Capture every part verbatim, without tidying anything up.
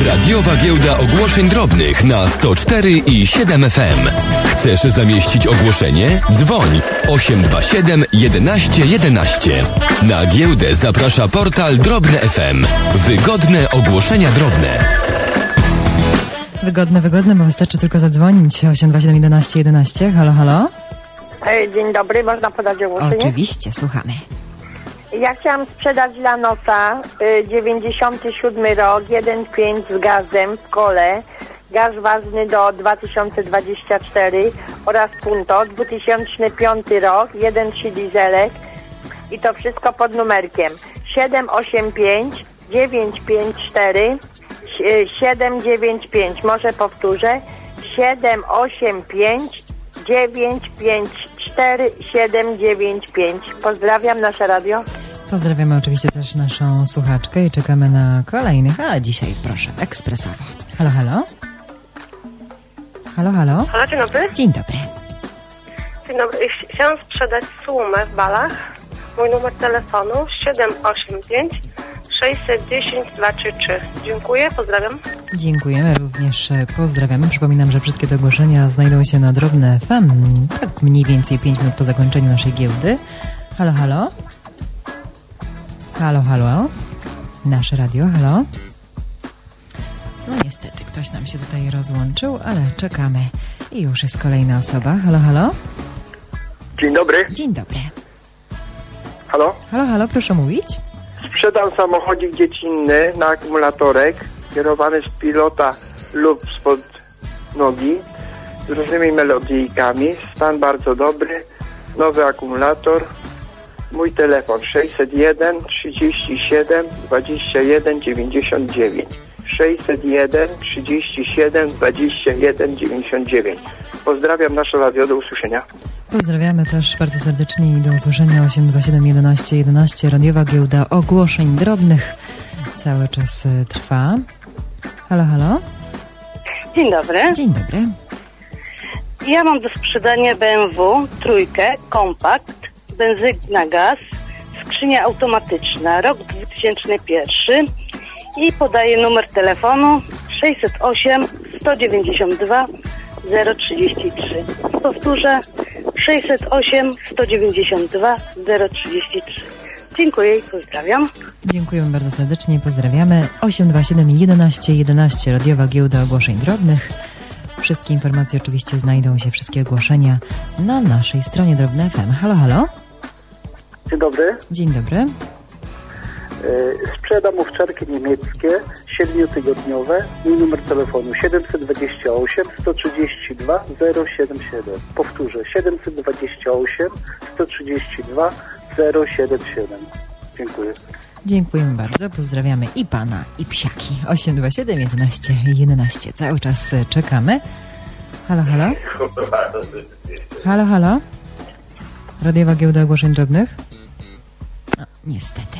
Radiowa Giełda Ogłoszeń Drobnych na sto cztery i siedem F M. Chcesz zamieścić ogłoszenie? Dzwoń osiem dwa siedem jedenaście jedenaście. Na giełdę zaprasza portal Drobne F M. Wygodne ogłoszenia drobne. Wygodne, wygodne, bo wystarczy tylko zadzwonić. osiem dwa siedem jedenaście jedenaście. Halo, halo. Dzień dobry, można podać ogłoszenie? Oczywiście, słuchamy. Ja chciałam sprzedać Lanosa, dziewięćdziesiąty siódmy rok, jeden pięć z gazem w kole, gaz ważny do dwa tysiące dwudziestego czwartego oraz Punto, dwa tysiące piąty rok, jeden trzy dieselek i to wszystko pod numerkiem siedem osiem pięć dziewięć pięć cztery siedem dziewięć pięć. Może powtórzę, siedem osiem pięć dziewięć pięć cztery siedem dziewięć pięć. Pozdrawiam, nasze radio. Pozdrawiamy oczywiście też naszą słuchaczkę i czekamy na kolejnych, a dzisiaj proszę, ekspresowo. Halo, halo. Halo, halo. Halo, dzień dobry. Dzień dobry. Dzień dobry. Chciałam sprzedać sumę w balach. Mój numer telefonu siedem osiem pięć sześćset dziesięć dwa trzy trzy. Dziękuję, pozdrawiam. Dziękujemy, również pozdrawiamy. Przypominam, że wszystkie te ogłoszenia znajdą się na Drobne F M, tak mniej więcej pięć minut po zakończeniu naszej giełdy. Halo, halo. Halo, halo. Nasze radio, halo. No niestety, ktoś nam się tutaj rozłączył, ale czekamy. I już jest kolejna osoba. Halo, halo. Dzień dobry. Dzień dobry. Halo? Halo, halo, proszę mówić. Sprzedam samochodzik dziecinny na akumulatorek, kierowany z pilota lub spod nogi, z różnymi melodyjkami. Stan bardzo dobry, nowy akumulator. Mój telefon sześćset jeden trzydzieści siedem dwadzieścia jeden dziewięćdziesiąt dziewięć. sześćset jeden trzydzieści siedem dwadzieścia jeden dziewięćdziesiąt dziewięć. Pozdrawiam nasze radio, do usłyszenia. Pozdrawiamy też bardzo serdecznie i do usłyszenia. Osiem dwa siedem jedenaście jedenaście. Radiowa Giełda Ogłoszeń Drobnych cały czas trwa. Halo, halo. Dzień dobry. Dzień dobry. Ja mam do sprzedania B M W trójkę, kompakt, benzyna, gaz, skrzynia automatyczna, rok dwa tysiące pierwszy i podaję numer telefonu sześćset osiem sto dziewięćdziesiąt dwa zero trzydzieści trzy. Powtórzę, sześćset osiem sto dziewięćdziesiąt dwa zero trzydzieści trzy. Dziękuję i pozdrawiam. Dziękujemy bardzo serdecznie, pozdrawiamy. osiem dwa siedem jedenaście jedenaście. Radiowa Giełda Ogłoszeń Drobnych. Wszystkie informacje oczywiście znajdą się, wszystkie ogłoszenia na naszej stronie Drobne F M. Halo, halo. Dzień dobry. Dzień dobry. Yy, sprzedam owczarki niemieckie siedmiotygodniowe. Mój numer telefonu siedemset dwadzieścia osiem sto trzydzieści dwa zero siedem siedem. Powtórzę, siedemset dwadzieścia osiem sto trzydzieści dwa zero siedem siedem. Dziękuję. Dziękujemy bardzo, pozdrawiamy i pana, i psiaki. osiem dwa siedem jedenaście jedenaście. Cały czas czekamy. Halo, halo. Halo, halo. Radiowa Giełda Ogłoszeń Drobnych. No, niestety.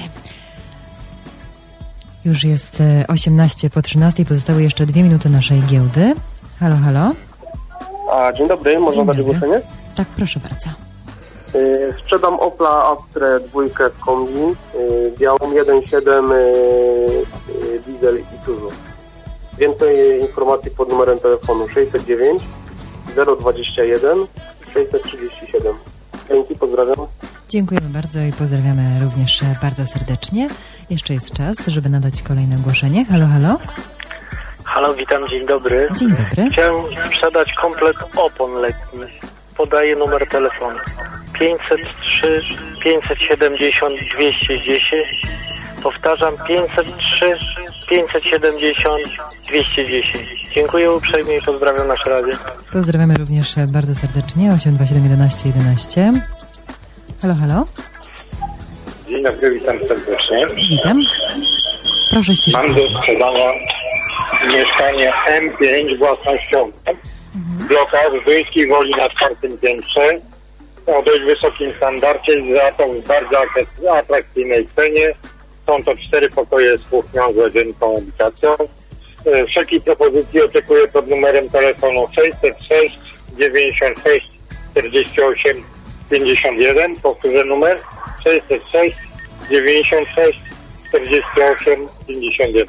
Już jest osiemnaście po trzynastej, pozostały jeszcze dwie minuty naszej giełdy. Halo, halo. A, dzień dobry, można dać ogłoszenie? Tak, proszę bardzo. Yy, sprzedam Opla Astrę dwójkę w kombi, yy, białą jeden siedem yy, yy, diesel i Tuzo. Więcej informacji pod numerem telefonu sześćset dziewięć zero dwadzieścia jeden sześćset trzydzieści siedem. Dzięki, pozdrawiam. Dziękujemy bardzo i pozdrawiamy również bardzo serdecznie. Jeszcze jest czas, żeby nadać kolejne ogłoszenie. Halo, halo. Halo, witam, dzień dobry. Dzień dobry. Chciałem sprzedać komplet opon letnich. Podaję numer telefonu pięćset trzy pięćset siedemdziesiąt dwieście dziesięć. Powtarzam, pięćset trzy pięćset siedemdziesiąt dwieście dziesięć. Dziękuję uprzejmie i pozdrawiam nasze radio. Pozdrawiamy również bardzo serdecznie. osiem dwa siedem jedenaście jedenaście. Halo, halo. Dzień dobry, witam serdecznie. Witam. Proszę ściśle. Mam do sprzedania mieszkanie M pięć własnościowe. Mhm. Blokach w Duńskiej Woli na czwartym piętrze. O dość wysokim standardzie, za to w bardzo atrakcyjnej cenie. Są to cztery pokoje z kuchnią, z łazienką, habitacją. Wszelkie propozycje oczekuję pod numerem telefonu sześćset sześć dziewięćdziesiąt sześć czterdzieści osiem pięćdziesiąt jeden. Powtórzę numer sześćset sześć dziewięćdziesiąt sześć czterdzieści osiem pięćdziesiąt jeden.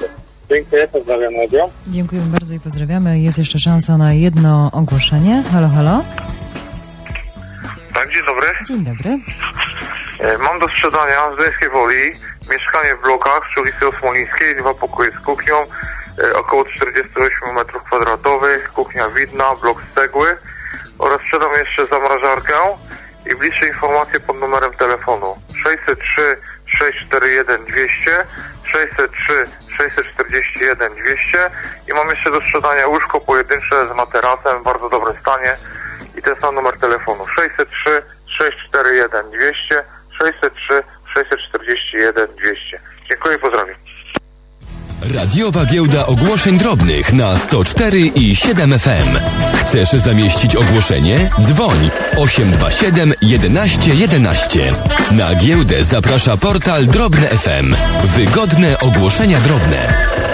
Dziękuję, pozdrawiam radio. Dziękujemy bardzo i pozdrawiamy. Jest jeszcze szansa na jedno ogłoszenie. Halo, halo. Tak, dzień dobry. Dzień dobry. E, mam do sprzedania z Gdańskiej Woli mieszkanie w blokach przy ulicy Osmolińskiej, dwa pokoje z kuchnią, e, około czterdzieści osiem metrów kwadratowych, kuchnia widna, blok z cegły oraz sprzedam jeszcze zamrażarkę i bliższe informacje pod numerem telefonu sześćset trzy sześć cztery jeden dwieście, sześćset trzy sześćset czterdzieści jeden dwieście i mam jeszcze do sprzedania łóżko pojedyncze z materacem w bardzo dobrym stanie i ten sam numer telefonu sześćset trzy sześć cztery jeden dwieście, sześćset trzy sześćset czterdzieści jeden dwieście. Dziękuję, pozdrawiam. Radiowa giełda ogłoszeń drobnych na sto cztery i siedem F M. Chcesz zamieścić ogłoszenie? Dzwoń osiem dwa siedem jedenaście jedenaście. Na giełdę zaprasza portal Drobne F M. Wygodne ogłoszenia drobne.